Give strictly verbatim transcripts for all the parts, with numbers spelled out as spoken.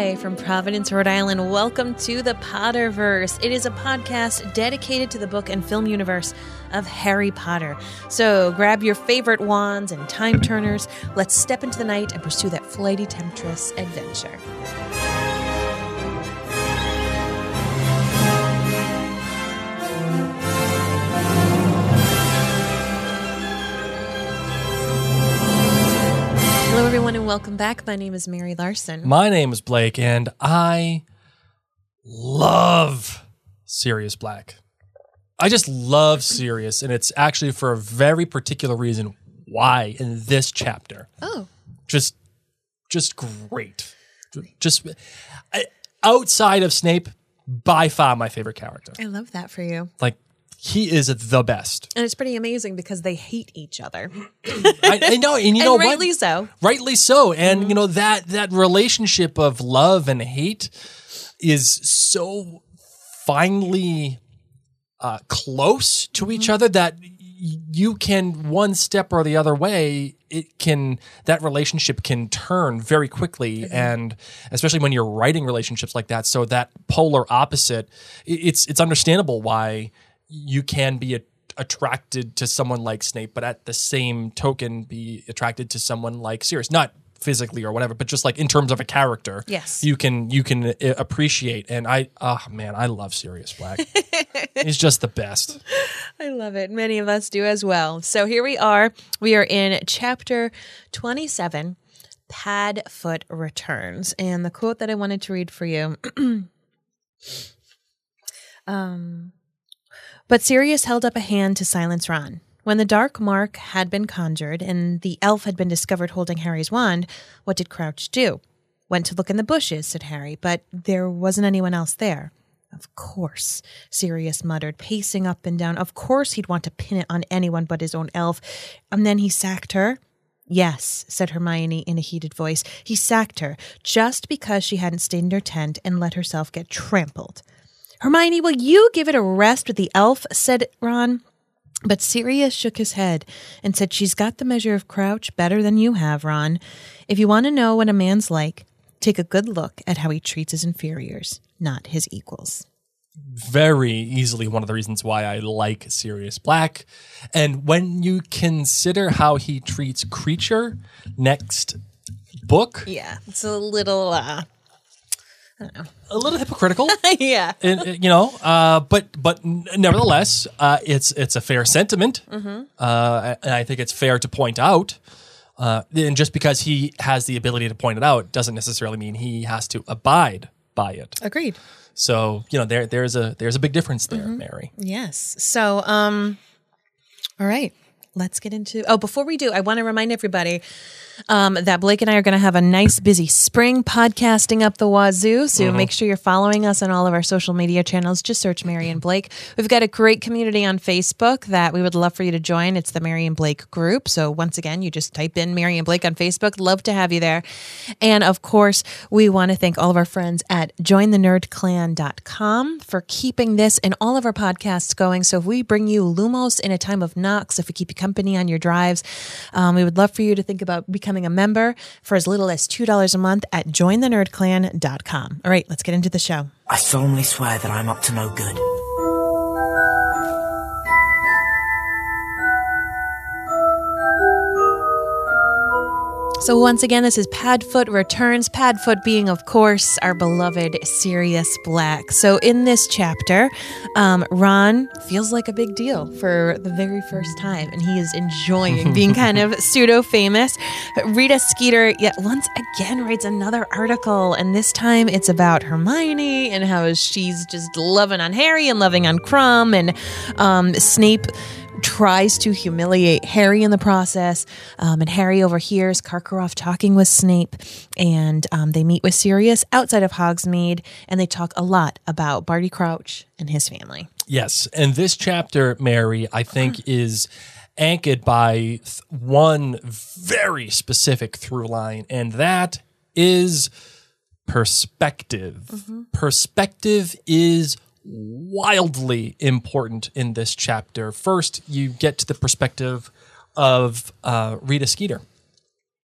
Hi from Providence, Rhode Island. Welcome to the Potterverse. It is a podcast dedicated to the book and film universe of Harry Potter. So grab your favorite wands and time turners. Let's step into the night and pursue that flighty temptress adventure. Hello, everyone, and welcome back. My name is Mary Larson. My name is Blake, and I love Sirius Black. I just love Sirius, and it's actually for a very particular reason why in this chapter. Oh. Just, just great. Just I, outside of Snape, by far my favorite character. I love that for you. Like, he is the best. And it's pretty amazing because they hate each other. I, I know, and you know and rightly what? so. Rightly so. And, mm-hmm. you know, that that relationship of love and hate is so finely uh, close to each mm-hmm. other that you can, one step or the other way, it can, that relationship can turn very quickly. Mm-hmm. And especially when you're writing relationships like that. So that polar opposite, it's it's understandable why you can be a, attracted to someone like Snape, but at the same token be attracted to someone like Sirius. Not physically or whatever, but just like in terms of a character. Yes. You can you can uh, appreciate. And I, oh man, I love Sirius Black. He's just the best. I love it. Many of us do as well. So here we are. We are in chapter twenty-seven, Padfoot Returns. And the quote that I wanted to read for you. um... But Sirius held up a hand to silence Ron. When the dark mark had been conjured and the elf had been discovered holding Harry's wand, what did Crouch do? Went to look in the bushes, said Harry, but there wasn't anyone else there. Of course, Sirius muttered, pacing up and down. Of course he'd want to pin it on anyone but his own elf. And then he sacked her? Yes, said Hermione in a heated voice. He sacked her just because she hadn't stayed in her tent and let herself get trampled. Hermione, will you give it a rest with the elf? Said Ron. But Sirius shook his head and said, she's got the measure of Crouch better than you have, Ron. If you want to know what a man's like, take a good look at how he treats his inferiors, not his equals. Very easily one of the reasons why I like Sirius Black. And when you consider how he treats Creature next book. Yeah, it's a little... Uh... I don't know. A little hypocritical, yeah. And, you know, uh, but but nevertheless, uh, it's it's a fair sentiment, mm-hmm. uh, and I think it's fair to point out. Uh, and just because he has the ability to point it out doesn't necessarily mean he has to abide by it. Agreed. So you know, there there's a there's a big difference there, mm-hmm. Mary. Yes. So, um, all right. Let's get into... Oh, before we do, I want to remind everybody um, that Blake and I are going to have a nice, busy spring podcasting up the wazoo. So mm-hmm. make sure you're following us on all of our social media channels. Just search Mary and Blake. We've got a great community on Facebook that we would love for you to join. It's the Mary and Blake group. So once again, you just type in Mary and Blake on Facebook. Love to have you there. And of course, we want to thank all of our friends at join the nerd clan dot com for keeping this and all of our podcasts going. So if we bring you Lumos in a time of Nox, if we keep you company on your drives, um, we would love for you to think about becoming a member for as little as two dollars a month at join the nerd clan dot com. All right, let's get into the show. I solemnly swear that I'm up to no good. So once again, this is Padfoot Returns, Padfoot being, of course, our beloved Sirius Black. So in this chapter, um, Ron feels like a big deal for the very first time, and he is enjoying being kind of pseudo-famous. But Rita Skeeter yet once again writes another article, and this time it's about Hermione and how she's just loving on Harry and loving on Krum, and um, Snape tries to humiliate Harry in the process, um, and Harry overhears Karkaroff talking with Snape, and um, they meet with Sirius outside of Hogsmeade, and they talk a lot about Barty Crouch and his family. Yes, and this chapter, Mary, I think is anchored by th- one very specific through line, and that is perspective. Mm-hmm. Perspective is wildly important in this chapter. First, you get to the perspective of uh, Rita Skeeter.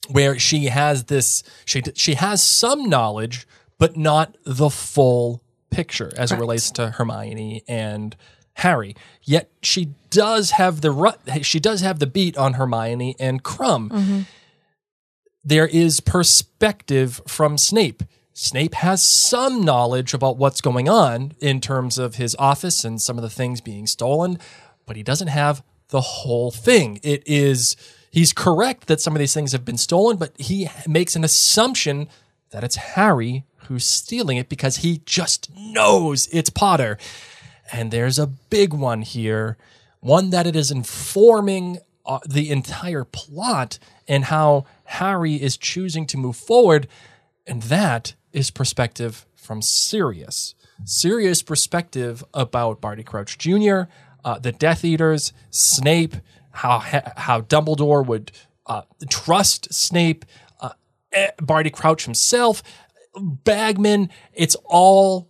where she has this, she she has some knowledge, but not the full picture as Correct. it relates to Hermione and Harry. Yet she does have the rut, she does have the beat on Hermione and Krum. Mm-hmm. There is perspective from Snape. Snape has some knowledge about what's going on in terms of his office and some of the things being stolen, but he doesn't have the whole thing. It is, he's correct that some of these things have been stolen, but he makes an assumption that it's Harry who's stealing it because he just knows it's Potter. And there's a big one here, one that it is informing uh, the entire plot and how Harry is choosing to move forward, and that is perspective from Sirius. Sirius' perspective about Barty Crouch Junior, uh, the Death Eaters, Snape, how how Dumbledore would uh, trust Snape, uh, Barty Crouch himself, Bagman. It's all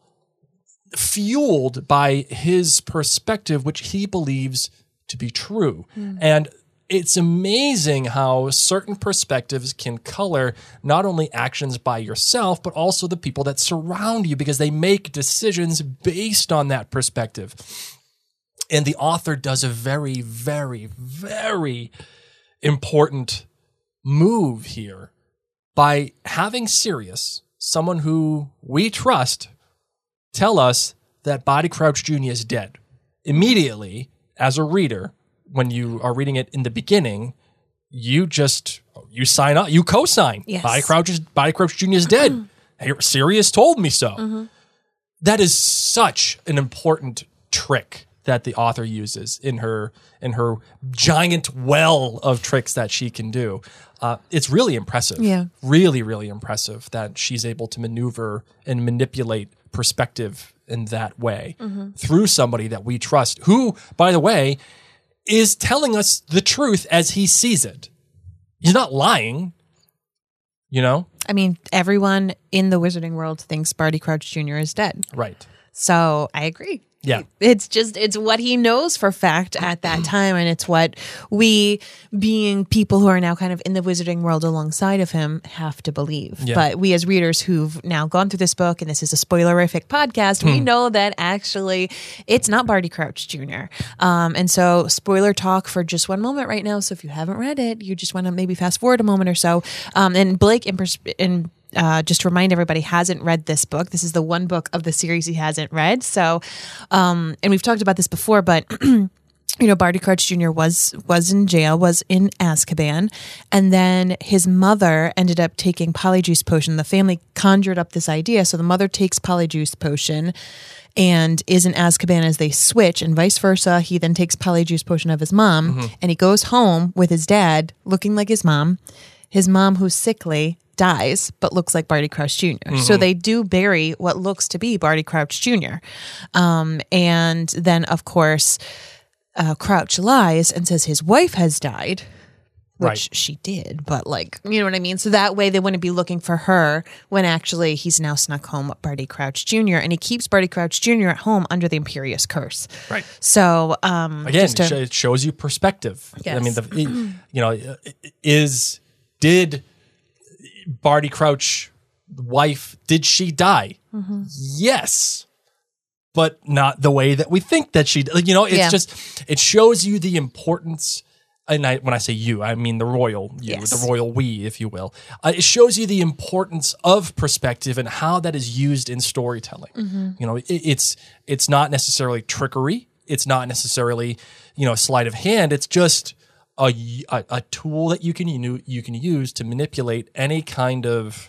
fueled by his perspective, which he believes to be true. Mm. And it's amazing how certain perspectives can color not only actions by yourself, but also the people that surround you, because they make decisions based on that perspective. And the author does a very, very, very important move here by having Sirius, someone who we trust, tell us that Barty Crouch Junior is dead. Immediately, as a reader, when you are reading it in the beginning, you just, you sign up, you co-sign. Yes. Barty Crouch, is, Barty Crouch Junior is dead. Hey, Sirius told me so. Mm-hmm. That is such an important trick that the author uses in her in her giant well of tricks that she can do. Uh, it's really impressive. Yeah. Really, really impressive that she's able to maneuver and manipulate perspective in that way mm-hmm. through somebody that we trust, who, by the way, is telling us the truth as he sees it. He's not lying, you know? I mean, everyone in the wizarding world thinks Barty Crouch Junior is dead. Right. So I agree. Yeah. It's just, it's what he knows for fact at that time. And it's what we, being people who are now kind of in the wizarding world alongside of him, have to believe. Yeah. But we as readers who've now gone through this book, and this is a spoilerific podcast, we know that actually it's not Barty Crouch Junior Um, and so spoiler talk for just one moment right now. So if you haven't read it, you just want to maybe fast forward a moment or so. Um, and Blake in, pers- in Uh, just to remind everybody, hasn't read this book. This is the one book of the series he hasn't read. So, um, and we've talked about this before, but you know, Barty Crouch Junior was was in jail, was in Azkaban, and then his mother ended up taking Polyjuice Potion. The family conjured up this idea, so the mother takes Polyjuice Potion and is in Azkaban as they switch, and vice versa. He then takes Polyjuice Potion of his mom, mm-hmm. and he goes home with his dad, looking like his mom. His mom, who's sickly, dies, but looks like Barty Crouch Junior Mm-hmm. So they do bury what looks to be Barty Crouch Junior Um, and then, of course, uh, Crouch lies and says his wife has died, which right. she did, but like, you know what I mean? So that way they wouldn't be looking for her when actually he's now snuck home Barty Crouch Junior And he keeps Barty Crouch Junior at home under the Imperious Curse. Right. So, um, again, just to- it shows you perspective. Yes. I mean, the, you know, is, did Barty Crouch, wife, did she die? Mm-hmm. Yes, but not the way that we think that she, you know, it's Yeah. just, it shows you the importance. And I, when I say you, I mean the royal you, Yes. the royal we, if you will. Uh, it shows you the importance of perspective and how that is used in storytelling. Mm-hmm. You know, it, it's it's not necessarily trickery. It's not necessarily, you know, sleight of hand. It's just a, a, a tool that you can you, you can use to manipulate any kind of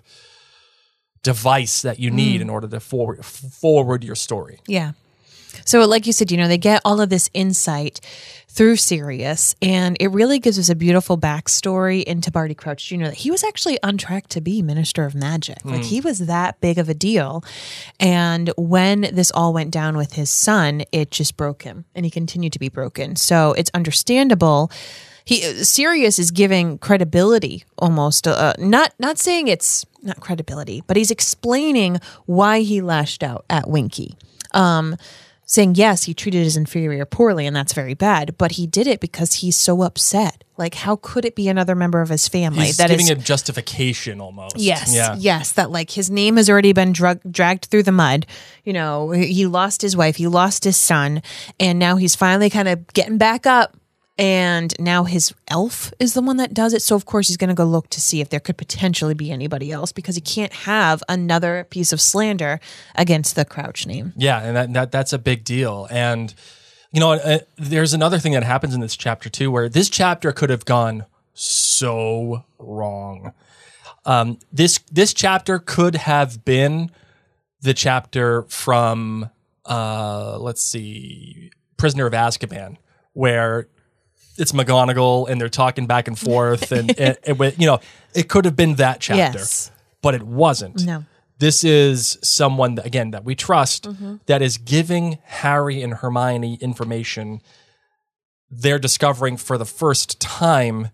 device that you need mm. in order to forward forward your story. Yeah. So like you said, you know, they get all of this insight through Sirius, and it really gives us a beautiful backstory into Barty Crouch Junior that he was actually on track to be Minister of Magic. Mm. Like he was that big of a deal. And when this all went down with his son, it just broke him, and he continued to be broken. So it's understandable. He Sirius is giving credibility almost, uh, not not saying it's not credibility, but he's explaining why he lashed out at Winky. Um, saying, yes, he treated his inferior poorly, and that's very bad, but he did it because he's so upset Like, how could it be another member of his family? He's that giving is, a justification almost. Yes, Yeah. yes, that like his name has already been drug, dragged through the mud. You know, he lost his wife, he lost his son, and now he's finally kind of getting back up. And now his elf is the one that does it. So of course he's going to go look to see if there could potentially be anybody else, because he can't have another piece of slander against the Crouch name. Yeah, and that, that that's a big deal. And you know, uh, there's another thing that happens in this chapter too, where this chapter could have gone so wrong. Um, this this chapter could have been the chapter from uh, let's see, Prisoner of Azkaban, where it's McGonagall and they're talking back and forth, and, and, and you know, it could have been that chapter, Yes. but it wasn't. No. This is someone that, again, that we trust, Mm-hmm. that is giving Harry and Hermione information they're discovering for the first time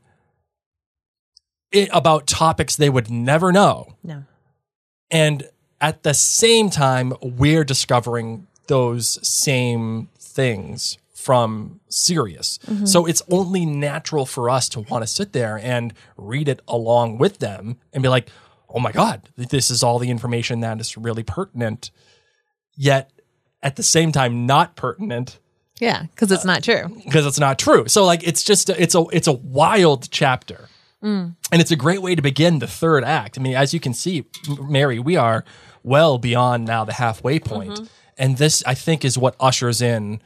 it, about topics they would never know. No. And at the same time, we're discovering those same things from Sirius. Mm-hmm. So it's only natural for us to want to sit there and read it along with them and be like, oh my God, this is all the information that is really pertinent, yet at the same time not pertinent Yeah, because it's not true. because it's not true. So like it's just it's a it's a wild chapter. And it's a great way to begin the third act. I mean, as you can see, M- Mary, we are well beyond now the halfway point. And this, I think, is what ushers in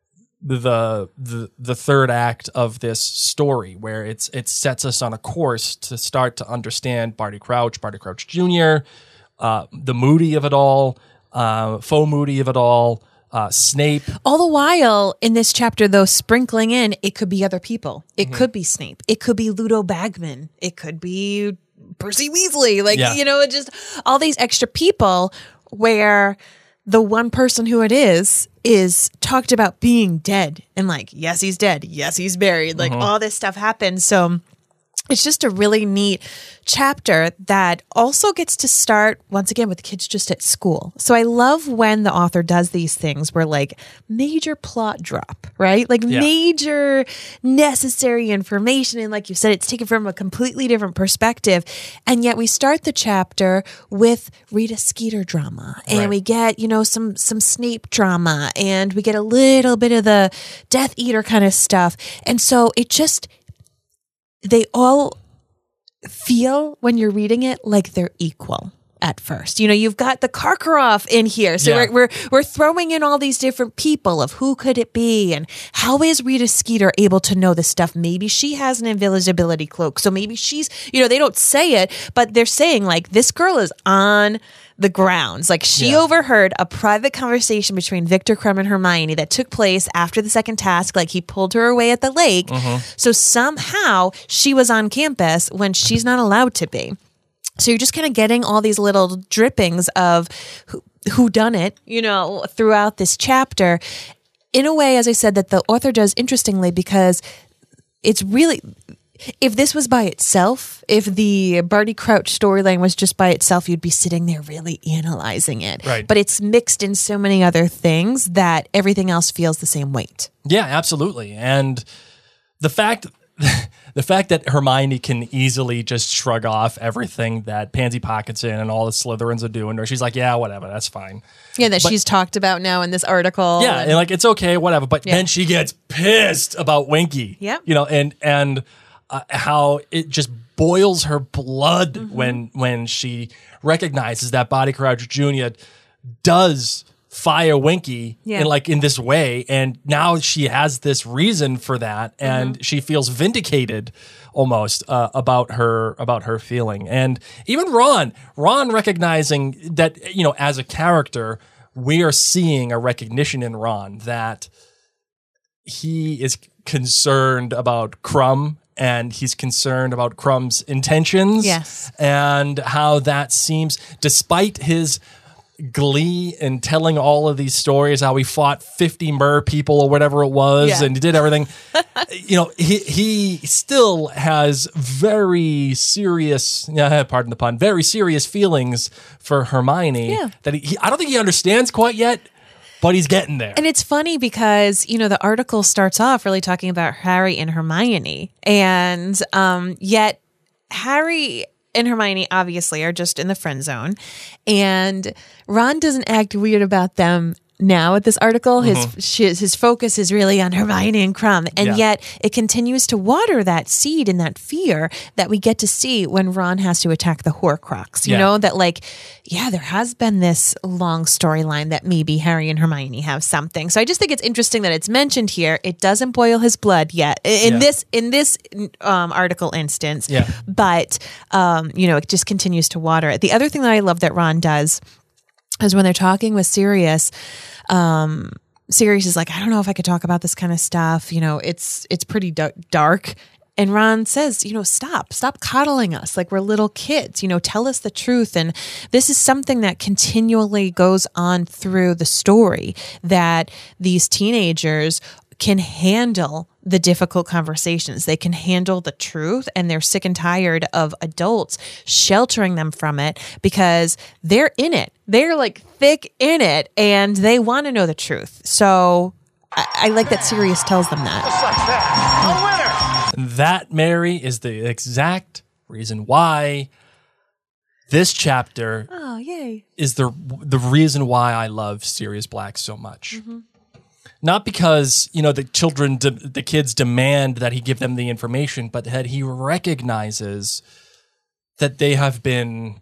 the the the third act of this story, where it's it sets us on a course to start to understand Barty Crouch, Barty Crouch Junior, uh, the Moody of it all, uh, faux Moody of it all, uh, Snape. All the while in this chapter, though, sprinkling in, it could be other people. It could be Snape. It could be Ludo Bagman. It could be Percy Weasley. Like, Yeah. you know, it just all these extra people where the one person who it is is talked about being dead, and like, yes, he's dead. Yes, he's buried. Like all this stuff happens. So it's just a really neat chapter that also gets to start once again with kids just at school. So I love when the author does these things where like major plot drop, right? Like Yeah. major necessary information. And like you said, it's taken from a completely different perspective. And yet we start the chapter with Rita Skeeter drama, and Right. we get, you know, some, some Snape drama, and we get a little bit of the Death Eater kind of stuff. And so it just, they all feel when you're reading it like they're equal at first. You know, you've got the Karkaroff in here. So Yeah. we're, we're we're throwing in all these different people of who could it be, and how is Rita Skeeter able to know this stuff? Maybe she has an invisibility cloak. So maybe she's, you know, they don't say it, but they're saying like this girl is on the grounds. Like she Yeah. overheard a private conversation between Victor Crumb and Hermione that took place after the second task. Like he pulled her away at the lake. So somehow she was on campus when she's not allowed to be. So you're just kind of getting all these little drippings of who, who done it, you know, throughout this chapter in a way, as I said, that the author does interestingly, because it's really, if this was by itself, if the Barty Crouch storyline was just by itself, you'd be sitting there really analyzing it. Right. But it's mixed in so many other things that everything else feels the same weight. Yeah, absolutely. And the fact the fact that Hermione can easily just shrug off everything that Pansy Pocket's in and all the Slytherins are doing, or she's like, yeah, whatever, that's fine. Yeah, that she's talked about now in this article. Yeah, and like it's okay, whatever. But Yeah. then she gets pissed about Winky. Yep. You know, and and uh, how it just boils her blood Mm-hmm. when when she recognizes that Barty Crouch Junior does fire Winky Yeah. in like in this way, and now she has this reason for that, and Mm-hmm. she feels vindicated almost uh, about her about her feeling. And even Ron, Ron recognizing that, you know, as a character, we are seeing a recognition in Ron that he is concerned about Crumb, and he's concerned about Crumb's intentions. Yes. And how that seems, despite his glee in telling all of these stories, how he fought fifty mer people or whatever it was, Yeah. and he did everything. You know, he he still has very serious, yeah, pardon the pun, very serious feelings for Hermione. Yeah. That he, he I don't think he understands quite yet. but he's getting there. And it's funny because, you know, the article starts off really talking about Harry and Hermione. And um, yet Harry and Hermione obviously are just in the friend zone. And Ron doesn't act weird about them now at this article. His mm-hmm. his focus is really on Hermione and Krum. And yeah. yet it continues to water that seed and that fear that we get to see when Ron has to attack the Horcrux. You yeah. know, that like, yeah, there has been this long storyline that maybe Harry and Hermione have something. So I just think it's interesting that it's mentioned here. It doesn't boil his blood yet in yeah. this in this um, article instance. Yeah. But, um, you know, it just continues to water it. The other thing that I love that Ron does is when they're talking with Sirius, um, Sirius is like, I don't know if I could talk about this kind of stuff. You know, it's it's pretty d- dark. And Ron says, you know, stop, stop coddling us like we're little kids. You know, tell us the truth. And this is something that continually goes on through the story, that these teenagers can handle the difficult conversations. They can handle the truth, and they're sick and tired of adults sheltering them from it because they're in it. They're like thick in it, and they want to know the truth. So I, I like that Sirius tells them that. Just like that. A winner. That, Mary, is the exact reason why this chapter oh, yay. is the the reason why I love Sirius Black so much. Mm-hmm. Not because, you know, the children, de- the kids demand that he give them the information, but that he recognizes that they have been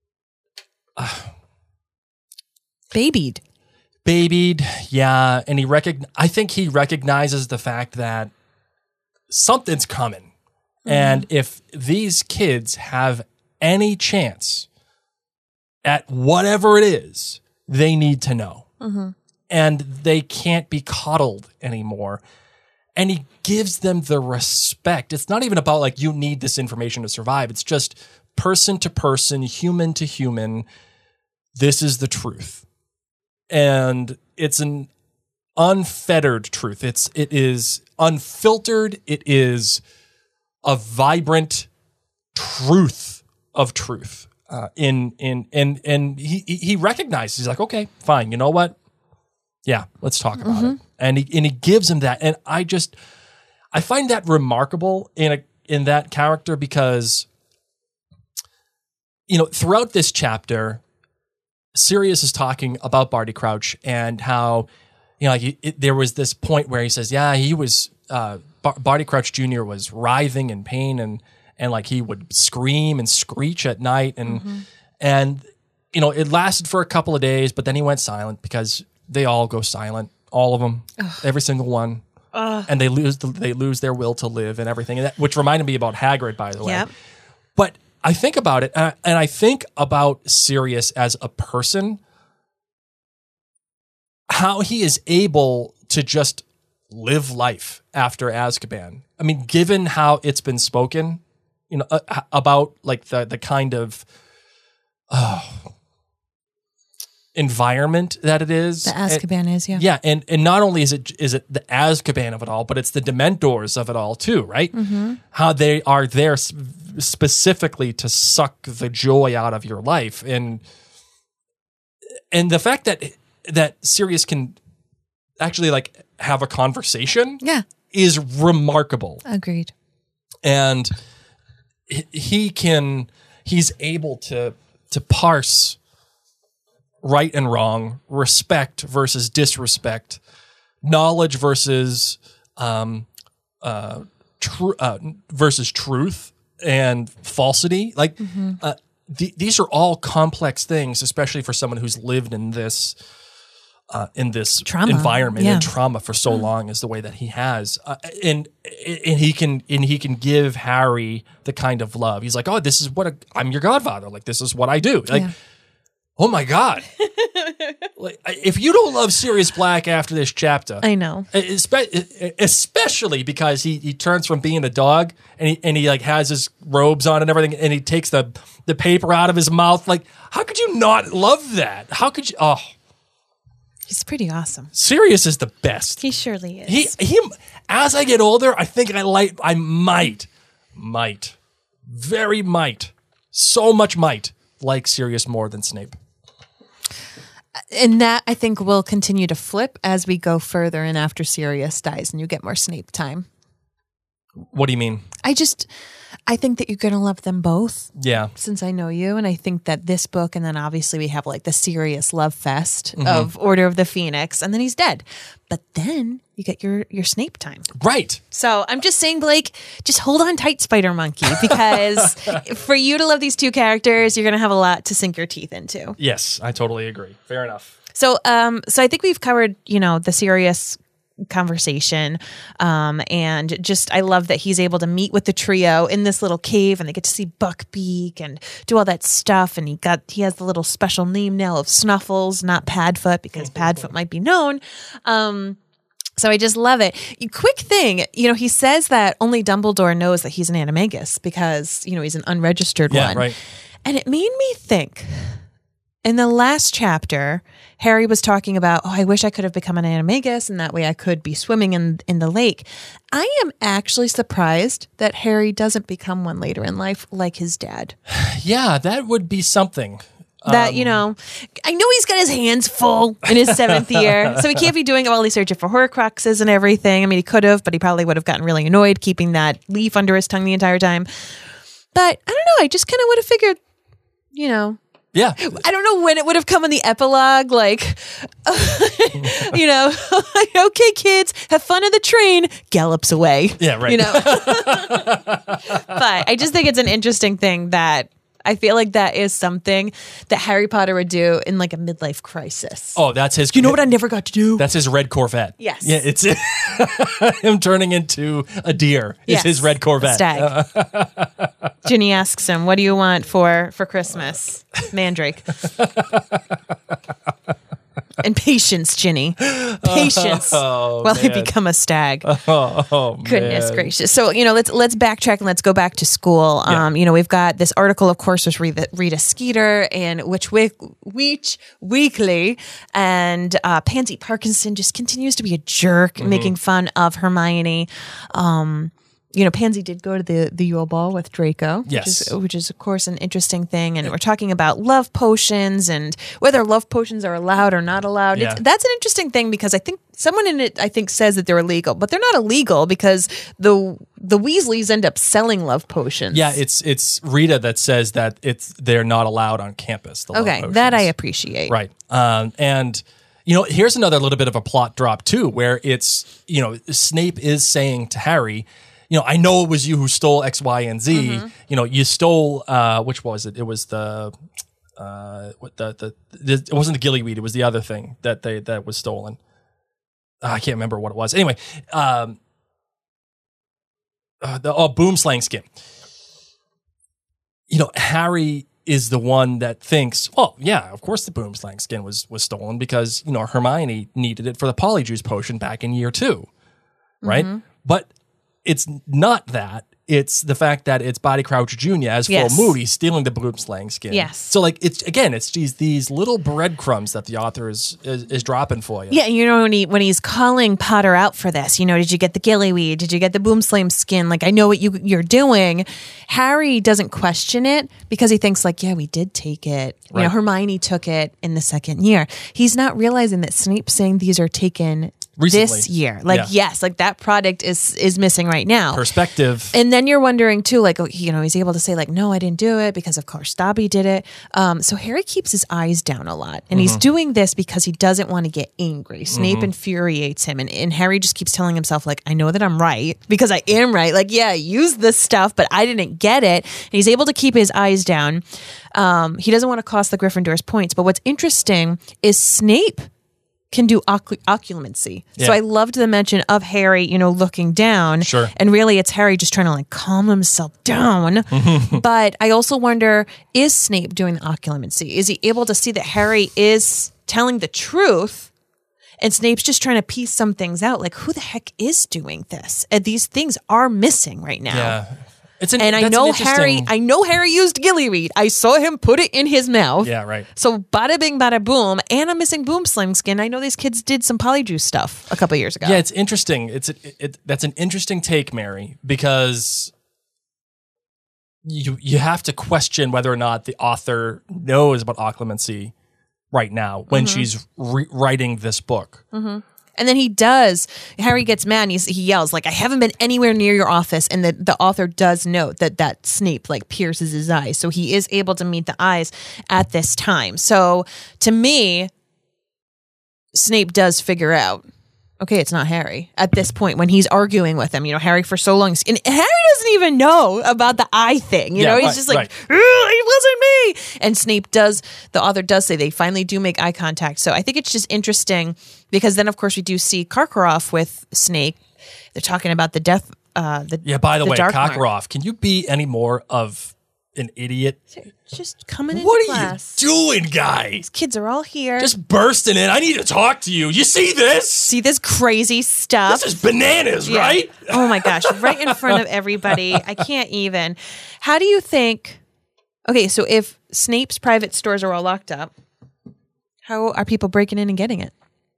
uh, babied. Babied, yeah. And he recogn- I think he recognizes the fact that something's coming. Mm-hmm. And if these kids have any chance at whatever it is, they need to know. Mm-hmm. And they can't be coddled anymore. And he gives them the respect. It's not even about like, you need this information to survive. It's just person to person, human to human. This is the truth. And it's an unfettered truth. It's, it is unfiltered. It is a vibrant truth of truth. Uh, in, in, and, and he, he recognizes, he's like, okay, fine. You know what? Yeah, let's talk about mm-hmm. it. And he and he gives him that. And I just I find that remarkable in a in that character because, you know, throughout this chapter, Sirius is talking about Barty Crouch and how, you know, like it, there was this point where he says, yeah, he was uh, Bar- Barty Crouch Junior was writhing in pain and and like he would scream and screech at night and mm-hmm. and you know, it lasted for a couple of days, but then he went silent because they all go silent, all of them, Ugh. every single one, Ugh. and they lose the, they lose their will to live and everything. And that, which reminded me about Hagrid, by the way. Yep. But I think about it, and I, and I think about Sirius as a person, how he is able to just live life after Azkaban. I mean, given how it's been spoken, you know, uh, about like the the kind of. Uh, environment that it is. The Azkaban and, is, yeah. Yeah, and and not only is it is it the Azkaban of it all, but it's the Dementors of it all too, right? Mm-hmm. How they are there specifically to suck the joy out of your life. And and the fact that that Sirius can actually like have a conversation yeah. is remarkable. Agreed. And he can he's able to to parse right and wrong, respect versus disrespect, knowledge versus um, uh, tr- uh, versus truth and falsity. Like mm-hmm. uh, th- these are all complex things, especially for someone who's lived in this uh, in this trauma. environment yeah. and trauma for so mm-hmm. long, as the way that he has, uh, and and he can and he can give Harry the kind of love. He's like, oh, this is what a, I'm your godfather. Like this is what I do. Like. Yeah. Oh my God. Like, if you don't love Sirius Black after this chapter, I know. Especially because he, he turns from being a dog and he and he like has his robes on and everything, and he takes the, the paper out of his mouth. Like, how could you not love that? How could you? Oh, he's pretty awesome. Sirius is the best. He surely is. He he. As I get older, I think I like. I might, might, very might, so much might like Sirius more than Snape. And that, I think, will continue to flip as we go further and after Sirius dies and you get more Snape time. What do you mean? I just, I think that you're going to love them both. Yeah. Since I know you. And I think that this book, and then obviously we have like the Sirius love fest mm-hmm. of Order of the Phoenix, and then he's dead. But then you get your, your Snape time. Right. So I'm just saying, Blake, just hold on tight, Spider Monkey, because for you to love these two characters, you're going to have a lot to sink your teeth into. Yes, I totally agree. Fair enough. So, um, so I think we've covered, you know, the Sirius conversation, um, and just I love that he's able to meet with the trio in this little cave, and they get to see Buckbeak and do all that stuff. And he got he has the little special name now of Snuffles, not Padfoot, because Padfoot might be known. Um, so I just love it. Quick thing, you know, he says that only Dumbledore knows that he's an animagus because you know he's an unregistered yeah, one, right. And it made me think. In the last chapter, Harry was talking about, oh, I wish I could have become an animagus, and that way I could be swimming in in the lake. I am actually surprised that Harry doesn't become one later in life like his dad. Yeah, that would be something. That, um, you know, I know he's got his hands full in his seventh year, so he can't be doing all these searching for Horcruxes and everything. I mean, he could have, but he probably would have gotten really annoyed keeping that leaf under his tongue the entire time. But I don't know, I just kind of would have figured, you know, Yeah. I don't know when it would have come in the epilogue, like, you know, okay, kids, have fun on the train, gallops away. Yeah, right. You know, but I just think it's an interesting thing that I feel like that is something that Harry Potter would do in like a midlife crisis. Oh, that's his. You know what I never got to do? That's his red Corvette. Yes. Yeah, it's him turning into a deer. It's Yes, his red Corvette. a stag. Ginny asks him, "What do you want for for Christmas?" Mandrake. And patience, Ginny. Patience Oh, while I man. become a stag. Oh, oh Goodness man. gracious. So, you know, let's let's backtrack and let's go back to school. Yeah. Um, you know, we've got this article, of course, with Rita, Rita Skeeter and Witch Week, Witch Weekly, and uh, Pansy Parkinson just continues to be a jerk, Mm-hmm. making fun of Hermione. Um, you know, Pansy did go to the the Yule Ball with Draco, Yes. which is, which is of course an interesting thing. And we're talking about love potions and whether love potions are allowed or not allowed. Yeah. It's, that's an interesting thing because I think someone in it, I think, says that they're illegal, but they're not illegal because the the Weasleys end up selling love potions. Yeah, it's it's Rita that says that it's they're not allowed on campus. The love okay, potions. that I appreciate. Right. Um, and, you know, here's another little bit of a plot drop, too, where it's, you know, Snape is saying to Harry, you know, I know it was you who stole X, Y, and Z. Mm-hmm. You know, you stole, uh, which was it? It was the, uh, what the, the, the, it wasn't the gillyweed. It was the other thing that they, that was stolen. Uh, I can't remember what it was. Anyway, um, uh, the, oh, boomslang skin. You know, Harry is the one that thinks, well, yeah, of course the boomslang skin was, was stolen because, you know, Hermione needed it for the Polyjuice potion back in year two. Right. Mm-hmm. But it's not that. It's the fact that it's Barty Crouch Junior as Yes. full Moody stealing the boomslang skin. Yes. So like it's again, it's these these little breadcrumbs that the author is, is is dropping for you. Yeah, you know, when he when he's calling Potter out for this, you know, did you get the gillyweed? Did you get the boomslang skin? Like, I know what you you're doing. Harry doesn't question it because he thinks like, yeah, we did take it. You know, Right. Hermione took it in the second year. He's not realizing that Snape's saying these are taken Recently. this year. Like, Yeah. yes, like that product is is missing right now. Perspective. And then you're wondering too, like, you know, he's able to say like, no, I didn't do it because of course Dobby did it. Um, so Harry keeps his eyes down a lot, and Mm-hmm. he's doing this because he doesn't want to get angry. Snape infuriates him, and, and Harry just keeps telling himself like, I know that I'm right because I am right. Like, yeah, I used this stuff, but I didn't get it. And he's able to keep his eyes down. Um, he doesn't want to cost the Gryffindors points. But what's interesting is Snape can do ocu- occlumency. Yeah. So I loved the mention of Harry, you know, looking down. Sure. And really it's Harry just trying to like calm himself down. But I also wonder, is Snape doing the occlumency? Is he able to see that Harry is telling the truth? And Snape's just trying to piece some things out. Like, who the heck is doing this? And these things are missing right now. Yeah. It's an, And I that's an know interesting- Harry, I know Harry used gillyweed. I saw him put it in his mouth. Yeah, right. So bada bing, bada boom, and I'm missing boomslang skin. I know these kids did some polyjuice stuff a couple years ago. Yeah, it's interesting. It's it, it, that's an interesting take, Mary, because you you have to question whether or not the author knows about occlumency right now when Mm-hmm. she's re- writing this book. Mm-hmm. And then he does. Harry gets mad and he's, he yells, like, I haven't been anywhere near your office. And the, the author does note that that Snape, like, pierces his eyes. So he is able to meet the eyes at this time. So to me, Snape does figure out, okay, it's not Harry at this point when he's arguing with him. You know, Harry for so long, and Harry doesn't even know about the eye thing. You Yeah, know, he's right, just like, right. it wasn't me. And Snape does, the author does say they finally do make eye contact. So I think it's just interesting because then, of course, we do see Karkaroff with Snape. They're talking about the death. Uh, the, Yeah, by the, way, Dark Mark. Karkaroff, can you be any more of an idiot? Just coming in What are class. you doing, guy? These kids are all here. Just bursting in. I need to talk to you. You see this? see this crazy stuff. This is bananas, Yeah. right? Oh my gosh, right in front of everybody. I can't even. How do you think? Okay, so if Snape's private stores are all locked up, how are people breaking in and getting it?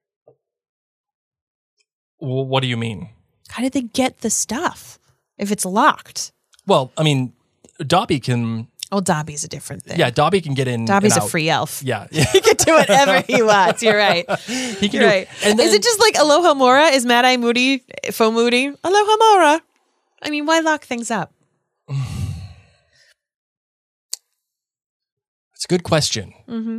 Well, what do you mean? How did they get the stuff if it's locked? Well, I mean, Dobby can. Oh, Dobby's a different thing. Yeah, Dobby can get in. Dobby's and a out. free elf. Yeah, He can do whatever he wants. You're right. he can You're do. right. And then, Is it just like Aloha Mora? Is Mad Eye Moody, Faux Moody? Aloha Mora. I mean, why lock things up? It's a good question. Mm-hmm.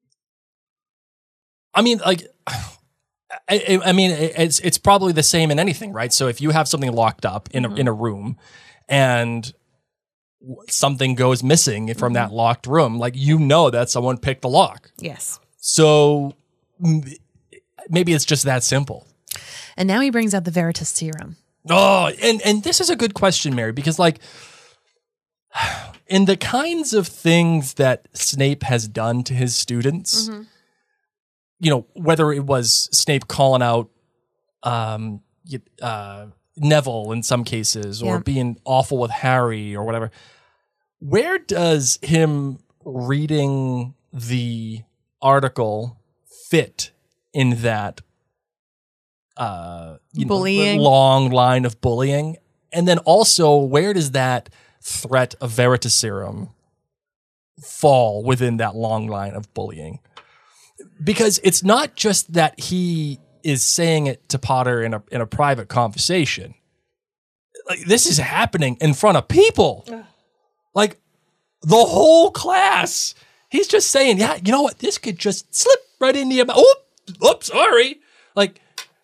I mean, like, I, I, I mean, it's it's probably the same in anything, right? So if you have something locked up in a Mm-hmm. in a room, and something goes missing from Mm-hmm. that locked room, like you know that someone picked the lock. Yes. So m- maybe it's just that simple. And now he brings out the Veritas serum. Oh, and and this is a good question, Mary, because like in the kinds of things that Snape has done to his students, Mm-hmm. you know, whether it was Snape calling out um, y- uh, Neville in some cases, or Yeah. being awful with Harry or whatever, where does him reading the article fit in that uh, you know, Bullying. long line of bullying? And then also, where does that threat of Veritaserum fall within that long line of bullying? Because it's not just that he is saying it to Potter in a in a private conversation. Like, this is happening in front of people. Like the whole class. He's just saying, yeah, you know what? This could just slip right into your mouth. Oops, oops, sorry. Like,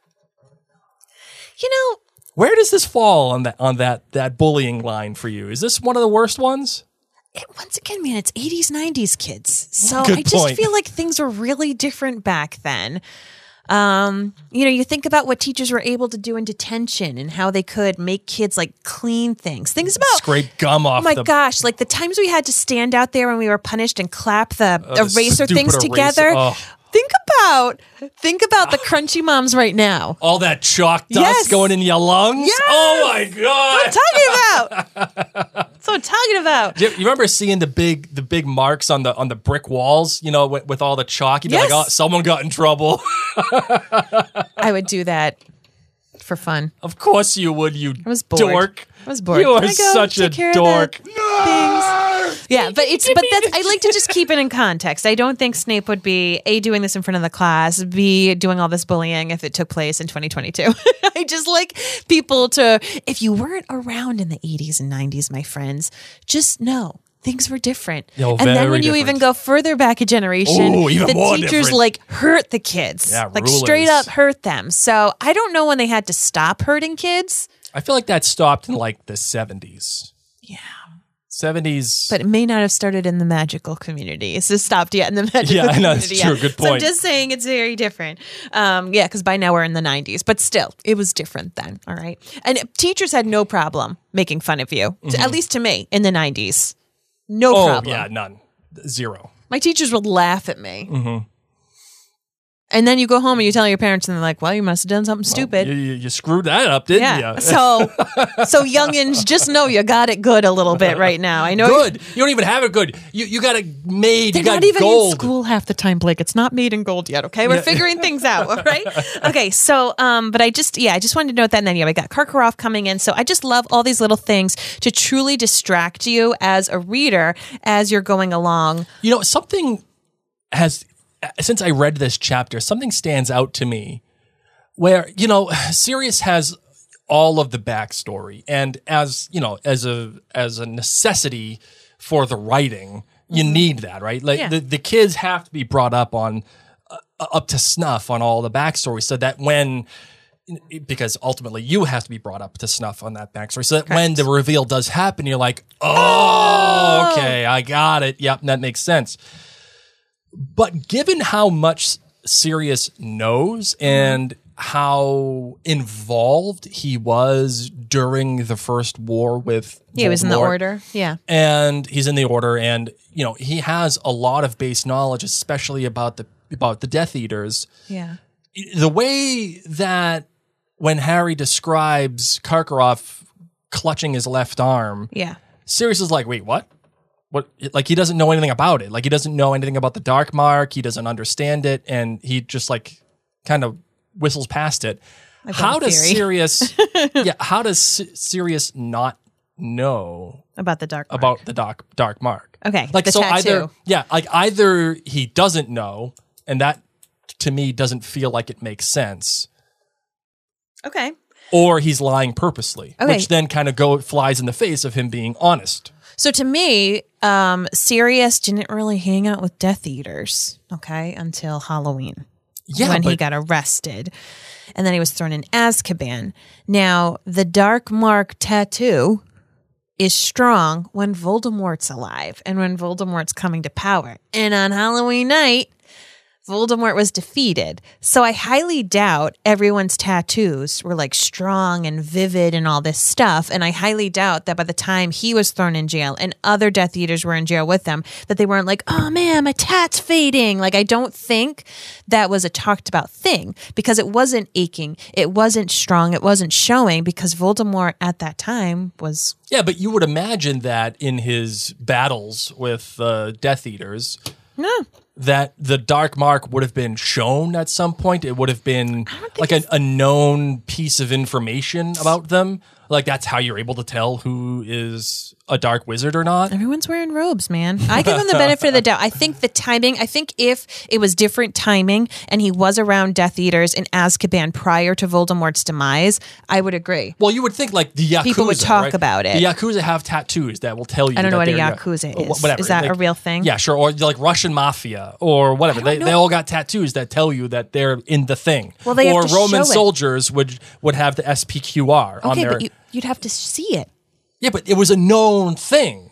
You know, where does this fall on that on that that bullying line for you? Is this one of the worst ones? it, once again, man, it's eighties, nineties kids. So Good I just point. feel like things were really different back then. Um, you know, you think about what teachers were able to do in detention and how they could make kids like clean things. Things about Scrape gum off Oh my the gosh, like the times we had to stand out there when we were punished and clap the the eraser stupid things eraser. together. Oh. Think about think about the crunchy moms right now. all that chalk dust Yes. going in your lungs. Yes. Oh my god! Talking about. That's what I'm talking about. Do you, you remember seeing the big the big marks on the on the brick walls? You know, with, with all the chalk. You'd be Yes. like, oh, someone got in trouble. I would do that for fun. Of course you would. You I was bored. dork. I was bored. You are Can I go such a take care of the dork. Things. Yeah, but it's but that's I like to just keep it in context. I don't think Snape would be A, doing this in front of the class, B, doing all this bullying if it took place in twenty twenty-two. I just like people to, if you weren't around in the eighties and nineties, my friends, just know things were different. Oh, and then very when you different. even go further back a generation, Ooh, even the more teachers different. like hurt the kids. Yeah, like rulers. straight up hurt them. So I don't know when they had to stop hurting kids. I feel like that stopped in like the seventies. Yeah. seventies. But it may not have started in the magical community. It's just stopped yet in the magical Yeah, I community. know, that's yet. true. Good So I'm point. just saying it's very different. Um, yeah, because by now we're in the nineties. But still, it was different then. All right. And teachers had no problem making fun of you, to- at least to me, in the nineties. No oh problem. yeah, none, zero. My teachers would laugh at me. Mm-hmm. And then you go home and you tell your parents, and they're like, well, you must have done something stupid. You, you, you screwed that up, didn't Yeah. you? So, so youngins, just know you got it good a little bit right now. I know. Good. You don't even have it good. You you got it made. They're you got not even gold. in school half the time, Blake. It's not made in gold yet. Okay, we're Yeah. figuring things out. All right. Okay. So, um, but I just, yeah, I just wanted to note that. And then, yeah, we got Karkaroff coming in. So I just love all these little things to truly distract you as a reader as you're going along. You know, something has since I read this chapter, something stands out to me where, you know, Sirius has all of the backstory, and as, you know, as a as a necessity for the writing, you mm-hmm. need that, right? Like yeah. the, the kids have to be brought up on uh, up to snuff on all the backstory, so that when because ultimately you have to be brought up to snuff on that backstory, so that Correct. When the reveal does happen, you're like, oh, okay, I got it. Yep, that makes sense. But given how much Sirius knows and how involved he was during the first war with He Voldemort, was in the Order, yeah. And he's in the Order, and you know, he has a lot of base knowledge, especially about the about the Death Eaters. Yeah. The way that when Harry describes Karkaroff clutching his left arm, yeah. Sirius is like, wait, what? What? Like, he doesn't know anything about it. Like, he doesn't know anything about the Dark Mark. He doesn't understand it, and he just like kind of whistles past it. How does Sirius? yeah, how does S- Sirius not know about the Dark Mark? About the Dark Dark Mark? Okay, like the so tattoo. either yeah, like either he doesn't know, and that to me doesn't feel like it makes sense. Okay. Or he's lying purposely, okay. which then kind of go flies in the face of him being honest. So to me, um, Sirius didn't really hang out with Death Eaters, okay, until Halloween. Yeah, when but- he got arrested. And then he was thrown in Azkaban. Now, the Dark Mark tattoo is strong when Voldemort's alive and when Voldemort's coming to power. And on Halloween night, Voldemort was defeated. So I highly doubt everyone's tattoos were like strong and vivid and all this stuff. And I highly doubt that by the time he was thrown in jail and other Death Eaters were in jail with them, that they weren't like, oh man, my tat's fading. Like, I don't think that was a talked about thing because it wasn't aching. It wasn't strong. It wasn't showing because Voldemort at that time was... Yeah, but you would imagine that in his battles with uh, Death Eaters... No. That the Dark Mark would have been shown at some point. It would have been like a, a known piece of information about them. Like, that's how you're able to tell who is a dark wizard or not. Everyone's wearing robes, man. I give him the benefit of the doubt. I think the timing, I think if it was different timing and he was around Death Eaters in Azkaban prior to Voldemort's demise, I would agree. Well, you would think like the Yakuza. People would talk right? about it. The Yakuza have tattoos that will tell you. I don't know that what a they're, Yakuza uh, is. Whatever. Is that like, a real thing? Yeah, sure. Or like Russian mafia or whatever. They, they all got tattoos that tell you that they're in the thing. Well, they or have to Roman show it. soldiers would, would have the S P Q R okay, on their... but you, you'd have to see it. Yeah, but it was a known thing.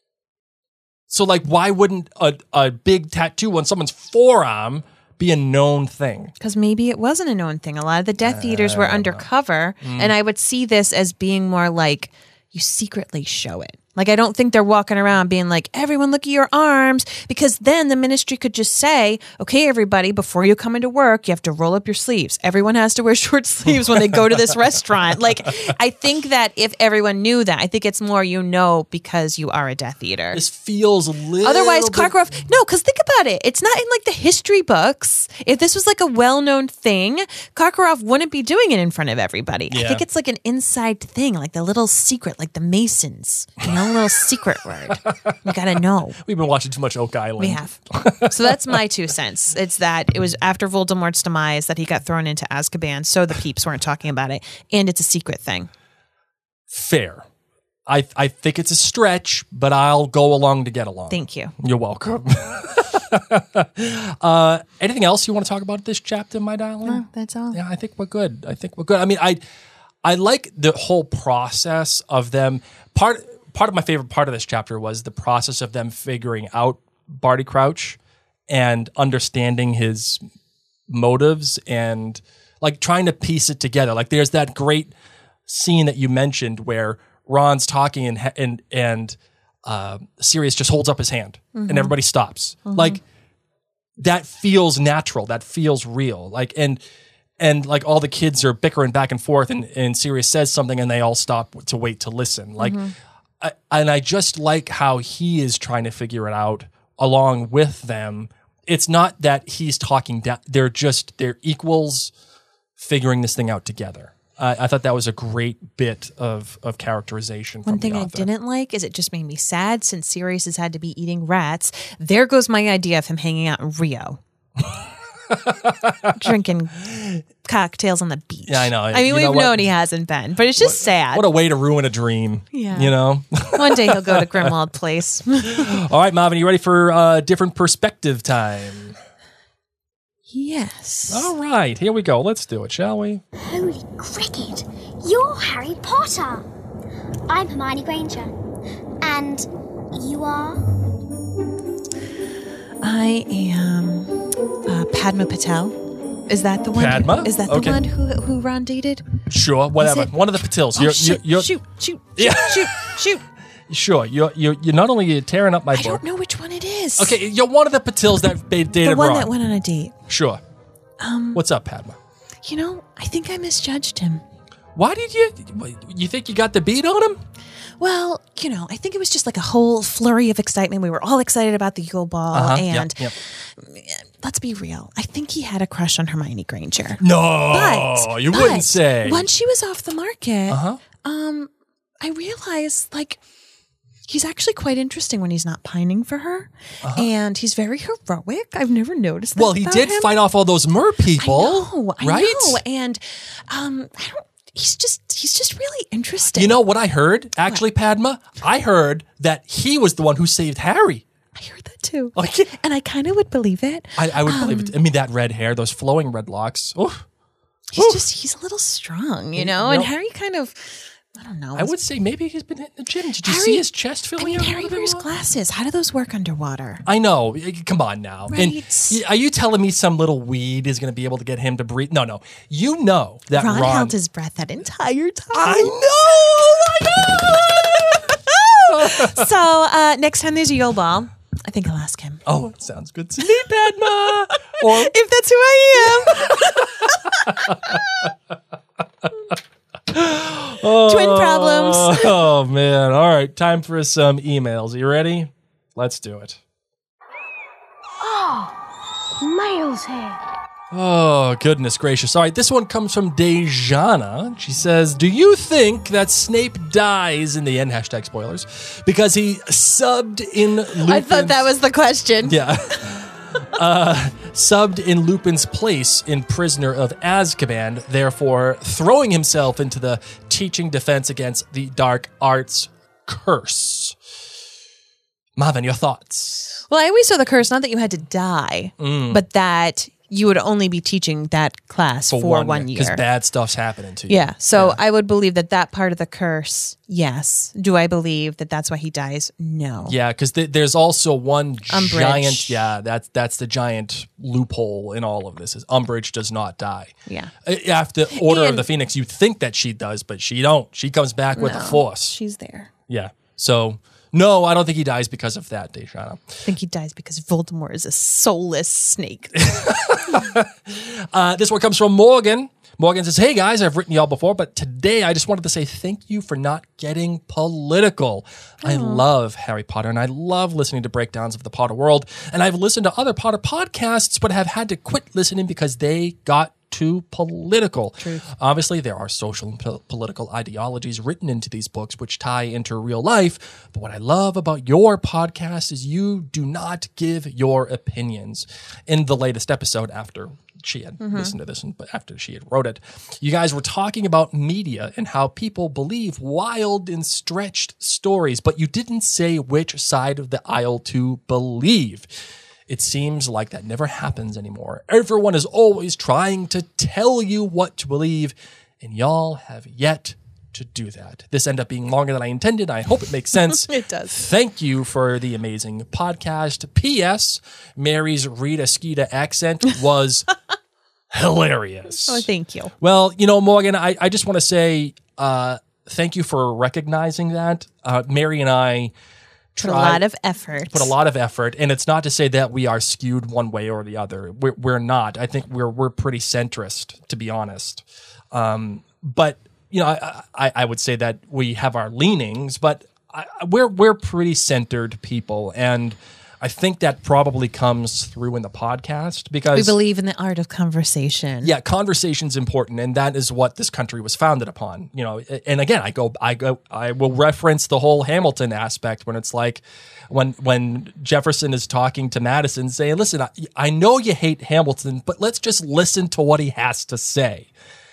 So, like, why wouldn't a, a big tattoo on someone's forearm be a known thing? Because maybe it wasn't a known thing. A lot of the Death Eaters were undercover, mm. and I would see this as being more like you secretly show it. Like, I don't think they're walking around being like, everyone look at your arms, because then the ministry could just say, okay, everybody, before you come into work, you have to roll up your sleeves. Everyone has to wear short sleeves when they go to this restaurant. Like, I think that if everyone knew that, I think it's more you know because you are a Death Eater. This feels a little Otherwise, bit- Karkaroff, no, because think about it. It's not in like the history books. If this was like a well-known thing, Karkaroff wouldn't be doing it in front of everybody. Yeah. I think it's like an inside thing, like the little secret, like the Masons, you know? A little secret word. You gotta know. We've been watching too much Oak Island. We have. So that's my two cents. It's that it was after Voldemort's demise that he got thrown into Azkaban, so the peeps weren't talking about it, and it's a secret thing. Fair. I I think it's a stretch, but I'll go along to get along. Thank you. You're welcome. uh, anything else you want to talk about this chapter, my darling? No, that's all. Yeah, I think we're good. I think we're good. I mean, I I like the whole process of them. Part part of my favorite part of this chapter was the process of them figuring out Barty Crouch and understanding his motives and like trying to piece it together. Like there's that great scene that you mentioned where Ron's talking and and and uh, Sirius just holds up his hand mm-hmm. and everybody stops. Mm-hmm. Like that feels natural. That feels real. Like and and like all the kids are bickering back and forth, and and Sirius says something, and they all stop to wait to listen. Like, mm-hmm. I, and I just like how he is trying to figure it out along with them. It's not that he's talking down; they're just they're equals, figuring this thing out together. Uh, I thought that was a great bit of of characterization. One from thing the I author. didn't like is it just made me sad since Sirius has had to be eating rats. There goes my idea of him hanging out in Rio. Drinking cocktails on the beach. Yeah, I know. I mean, You we've know what? known he hasn't been, but it's just sad. What a way to ruin a dream. Yeah. You know? One day he'll go to Grimwald Place. All right, Marvin, you ready for uh, different perspective time? Yes. All right, here we go. Let's do it, shall we? Holy cricket! You're Harry Potter! I'm Hermione Granger. And you are? I am uh, Padma Patel. Is that the one? Padma? Is that the Okay. one who who Ron dated? Sure, whatever. it- One of the Patils. Oh, You're, shit. you're, you're, shoot, shoot, Yeah. shoot, shoot, shoot. Sure, you're, you're, you're not only tearing up my I book. don't know which one it is. Okay, you're one of the Patils that ba- dated The one Ron. that went on a date. Sure. Um, What's up, Padma? You know, I think I misjudged him. Why did you... You think you got the beat on him? Well, you know, I think it was just like a whole flurry of excitement. We were all excited about the Yule Ball, Uh-huh, yep, and yep. let's be real. I think he had a crush on Hermione Granger. No, But you but wouldn't say. Once she was off the market, Uh-huh. um, I realized like he's actually quite interesting when he's not pining for her, and he's very heroic. I've never noticed that. Well, he about did him. fight off all those mer people, I know, I right? know, and um, I don't. He's just he's just really interesting. You know what I heard, actually, Padma? I heard that he was the one who saved Harry. I heard that too, Okay. and I kind of would believe it. I, I would believe it. I mean, that red hair, those flowing red locks. Oof. He's Oof. just he's a little strong, you know. You And know- Harry kind of, I don't know. I would say maybe he's been hitting the gym. Did you Harry- see his chest filling I mean, out a Harry little bit wears more? glasses. How do those work underwater? I know. Come on now. And Right. y- are you telling me some little weed is going to be able to get him to breathe? No, no. You know that Ron, Ron. held his breath that entire time. I know. I know. So uh, next time there's a Yule Ball, I think I'll ask him. Oh, it sounds good to me, Padma. Or If that's who I am. Twin problems. Oh man! All right, time for some emails. Are you ready? Let's do it. Mail's here. Oh, goodness gracious. All right, this one comes from Dejana. She says, do you think that Snape dies in the end, hashtag spoilers, because he subbed in Lupin's... I thought that was the question. Yeah. uh, subbed in Lupin's place in Prisoner of Azkaban, therefore throwing himself into the teaching defense against the dark arts curse. Marvin, your thoughts? Well, I always saw the curse, not that you had to die, Mm. but that you would only be teaching that class for, one, year. Because bad stuff's happening to you. Yeah. So I would believe that that part of the curse, yes. Do I believe that that's why he dies? No. Yeah, because th- there's also one Umbridge. giant. Yeah, that's that's the giant loophole in all of this. Is Umbridge does not die. Yeah. Uh, After Order of And- the Phoenix, you think that she does, but she don't. She comes back with the No, Force. She's there. Yeah. So no, I don't think he dies because of that, Dejana. I think he dies because Voldemort is a soulless snake. Uh, this one comes from Morgan. Morgan says, hey guys, I've written y'all before, but today I just wanted to say thank you for not getting political. I love Harry Potter and I love listening to breakdowns of the Potter world. And I've listened to other Potter podcasts, but have had to quit listening because they got too political. Truth. Obviously, there are social and po- political ideologies written into these books which tie into real life. But what I love about your podcast is you do not give your opinions. In the latest episode, after she had listened to this, and but after she had wrote it, you guys were talking about media and how people believe wild and stretched stories, but you didn't say which side of the aisle to believe. It seems like that never happens anymore. Everyone is always trying to tell you what to believe, and y'all have yet to do that. This ended up being longer than I intended. I hope it makes sense. It does. Thank you for the amazing podcast. P S. Mary's Rita Skeeta accent was hilarious. Oh, thank you. Well, you know, Morgan, I, I just want to say uh, thank you for recognizing that. Uh, Mary and I Put a tried- lot of effort. put a lot of effort, and it's not to say that we are skewed one way or the other. We're, we're not. I think we're we're pretty centrist, to be honest. Um, but you know, I, I I would say that we have our leanings, but I, we're we're pretty centered people, and I think that probably comes through in the podcast because We believe in the art of conversation. yeah, conversation's important, and that is what this country was founded upon. You know, and again, I go, I go, I will reference the whole Hamilton aspect when it's like when when Jefferson is talking to Madison, saying, "Listen, I, I know you hate Hamilton, but let's just listen to what he has to say."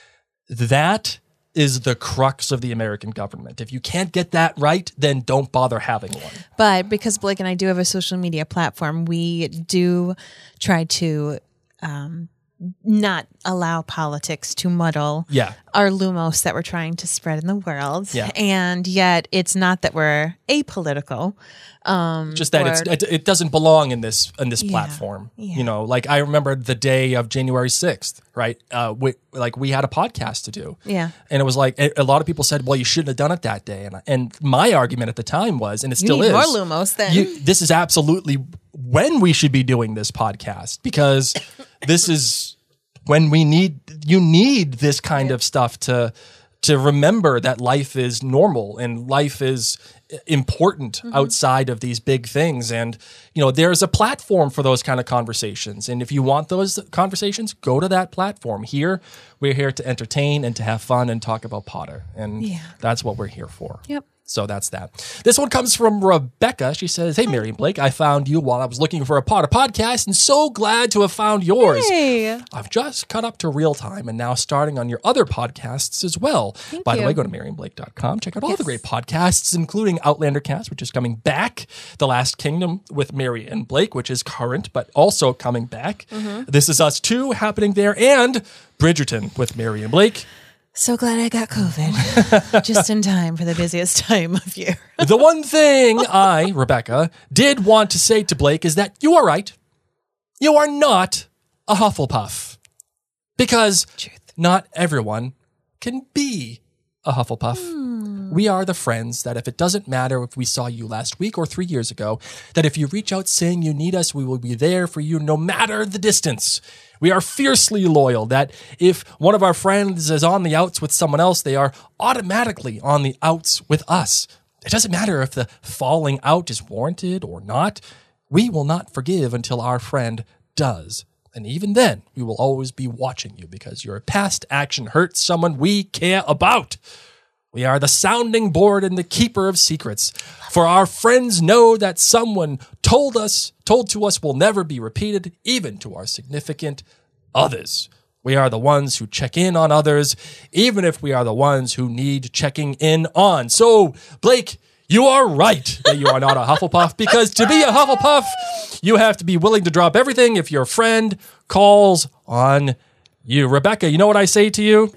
That is the crux of the American government. If you can't get that right, then don't bother having one. But because Blake and I do have a social media platform, we do try to um, not allow politics to muddle Yeah. our lumos that we're trying to spread in the world. Yeah. And yet it's not that we're apolitical. Um, Just that or- it's, it, it doesn't belong in this in this Yeah. platform. Yeah. You know, like I remember the day of January sixth, right? Uh, we, like we had a podcast to do. Yeah. And it was like, a, a lot of people said, well, you shouldn't have done it that day. And, and my argument at the time was, and it You still need is. more lumos then. You, this is absolutely when we should be doing this podcast because this is when we need, you need this kind of stuff to, to remember that life is normal and life is important Mm-hmm. outside of these big things. And, you know, there's a platform for those kind of conversations. And if you want those conversations, go to that platform. Here, we're here to entertain and to have fun and talk about Potter. And Yeah. that's what we're here for. Yep. So that's that. This one comes from Rebecca. She says, "Hey, Mary and Blake, I found you while I was looking for a Potter podcast and so glad to have found yours. Hey. I've just caught up to real time and now starting on your other podcasts as well. By the you. way, go to mary and blake dot com. Check out all the great podcasts, including Outlander Cast, which is coming back. The Last Kingdom with Mary and Blake, which is current, but also coming back. Mm-hmm. This Is Us Too happening there. And Bridgerton with Mary and Blake. So glad I got COVID just in time for the busiest time of year. The one thing I, Rebecca, did want to say to Blake is that you are right. You are not a Hufflepuff. Because Truth. not everyone can be a Hufflepuff. We are the friends that if it doesn't matter if we saw you last week or three years ago, that if you reach out saying you need us, we will be there for you no matter the distance. We are fiercely loyal that if one of our friends is on the outs with someone else, they are automatically on the outs with us. It doesn't matter if the falling out is warranted or not. We will not forgive until our friend does. And even then, we will always be watching you because your past action hurts someone we care about. We are the sounding board and the keeper of secrets. For our friends know that someone told us, told to us will never be repeated, even to our significant others. We are the ones who check in on others, even if we are the ones who need checking in on. So, Blake, you are right that you are not a Hufflepuff, because to be a Hufflepuff, you have to be willing to drop everything if your friend calls on you. Rebecca, you know what I say to you?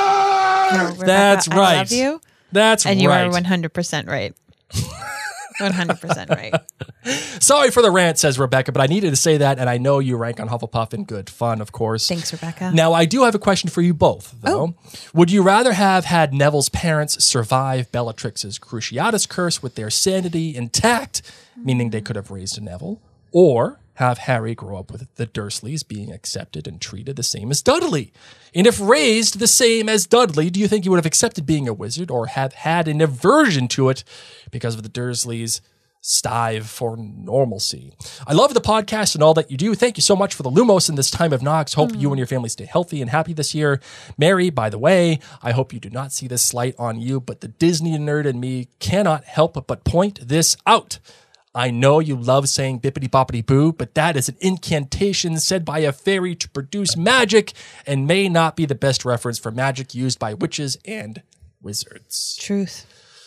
No, Rebecca, That's I right. love you. That's And right. you are one hundred percent right. one hundred percent right. Sorry for the rant, says Rebecca, but I needed to say that, and I know you rank on Hufflepuff in good fun, of course. Thanks, Rebecca. Now, I do have a question for you both, though. Oh. Would you rather have had Neville's parents survive Bellatrix's Cruciatus curse with their sanity intact, meaning they could have raised Neville, or have Harry grow up with the Dursleys being accepted and treated the same as Dudley? And if raised the same as Dudley, do you think you would have accepted being a wizard or have had an aversion to it because of the Dursleys' strive for normalcy? I love the podcast and all that you do. Thank you so much for the Lumos in this time of Nox. Hope you and your family stay healthy and happy this year. Mary, by the way, I hope you do not see this slight on you, but the Disney nerd in me cannot help but point this out. I know you love saying bippity boppity boo, but that is an incantation said by a fairy to produce magic and may not be the best reference for magic used by witches and wizards. Truth.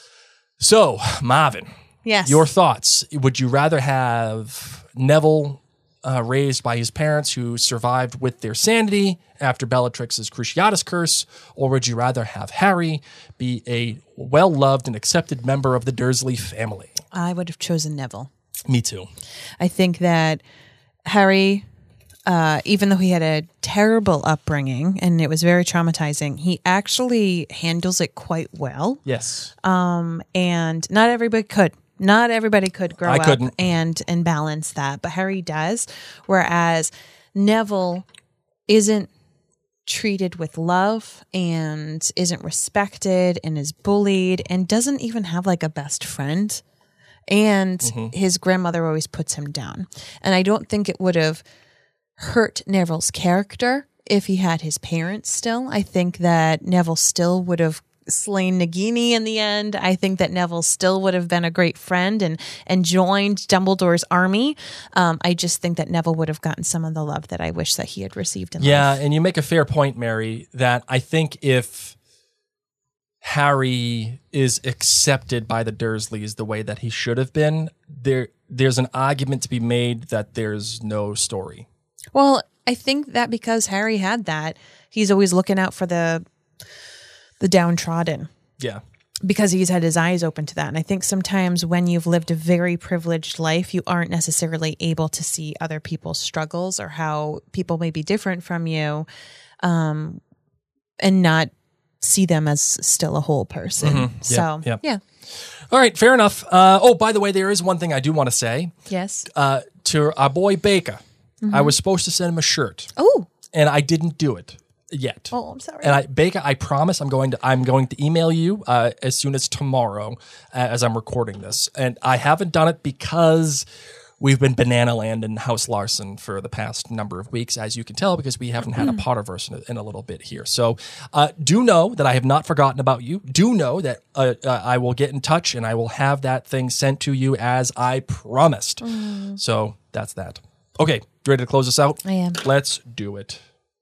So, Marvin, Yes. your thoughts. Would you rather have Neville uh, raised by his parents who survived with their sanity after Bellatrix's Cruciatus curse, or would you rather have Harry be a well-loved and accepted member of the Dursley family? I would have chosen Neville. Me too. I think that Harry, uh, even though he had a terrible upbringing and it was very traumatizing, he actually handles it quite well. Yes. And not everybody could. Not everybody could grow I up couldn't. and and balance that, but Harry does. Whereas Neville isn't treated with love and isn't respected and is bullied and doesn't even have like a best friend. And Mm-hmm. his grandmother always puts him down. And I don't think it would have hurt Neville's character if he had his parents still. I think that Neville still would have slain Nagini in the end. I think that Neville still would have been a great friend and and joined Dumbledore's army. Um, I just think that Neville would have gotten some of the love that I wish that he had received in Yeah, life. and you make a fair point, Mary, that I think if Harry is accepted by the Dursleys the way that he should have been, there there's an argument to be made that there's no story. Well, I think that because Harry had that, he's always looking out for the the downtrodden. Yeah. Because he's had his eyes open to that. And I think sometimes when you've lived a very privileged life, you aren't necessarily able to see other people's struggles or how people may be different from you, um, and not see them as still a whole person. Mm-hmm. So, Yep, yep. yeah. All right, fair enough. Uh, oh, by the way, there is one thing I do want to say. Yes. Uh, to our boy Baker, I was supposed to send him a shirt, Oh, and I didn't do it yet. oh, I'm sorry. And I, Baker, I promise I'm going to I'm going to email you uh, as soon as tomorrow, uh, as I'm recording this. And I haven't done it because we've been Banana Land and House Larson for the past number of weeks, as you can tell, because we haven't had a Potterverse in a, in a little bit here. So uh, do know that I have not forgotten about you. Do know that uh, uh, I will get in touch and I will have that thing sent to you as I promised. So that's that. Okay, you ready to close this out? I am. Let's do it.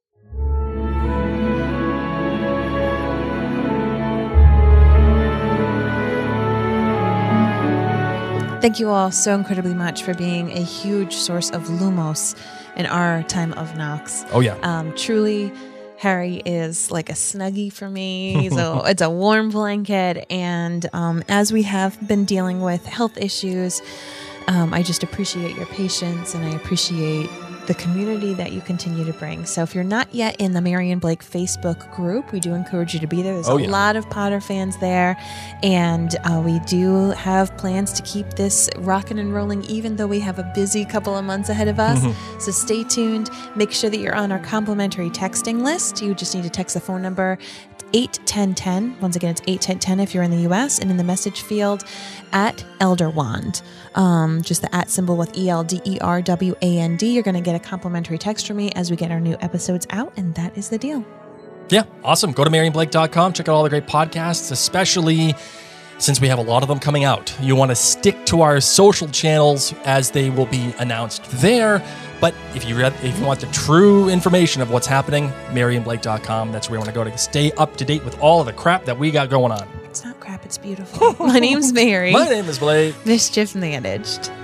Thank you all so incredibly much for being a huge source of Lumos in our time of Nox. Oh, yeah. Um, truly, Harry is like a snuggie for me. He's a, it's a warm blanket. And um, as we have been dealing with health issues, um, I just appreciate your patience and I appreciate the community that you continue to bring. So if you're not yet in the Marion Blake Facebook group, we do encourage you to be there. There's Oh, a yeah. lot of Potter fans there. And uh, we do have plans to keep this rocking and rolling, even though we have a busy couple of months ahead of us. So stay tuned. Make sure that you're on our complimentary texting list. You just need to text the phone number eight one zero one zero. Once again, it's eight one zero one zero if you're in the U S, and in the message field at Elderwand. Um, just the at symbol with E L D E R W A N D. You're going to get a complimentary text from me as we get our new episodes out, and that is the deal. Yeah, awesome. Go to marion blake dot com. Check out all the great podcasts, especially since we have a lot of them coming out. You want to stick to our social channels as they will be announced there. But if you read, if you want the true information of what's happening, marion blake dot com. That's where you want to go to stay up to date with all of the crap that we got going on. It's not crap, it's beautiful. My name's Mary. My name is Blake. Mischief managed.